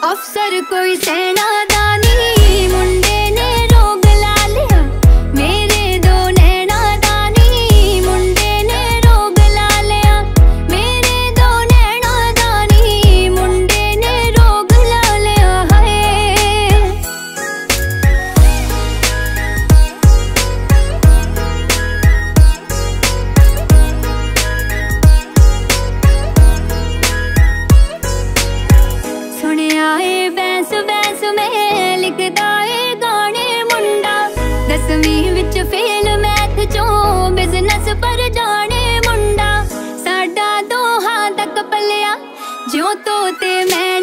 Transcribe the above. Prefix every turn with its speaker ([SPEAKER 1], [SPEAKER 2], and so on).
[SPEAKER 1] अफसर कोई सेनादानी, मुंडे ने रोग ला लिया मेरे दो नैनादानी, मुंडे ने रोग ला लिया मेरे दो नैनादानी, मुंडे ने रोग ला लिया है। सुनिया है बैंस बैंस में लिखदा है गाने मुंडा, 10वीं विच फेल मैथ चों बिजनेस पर जाने मुंडा, साडा दोहां तक पलिया ज्यों तोते मैं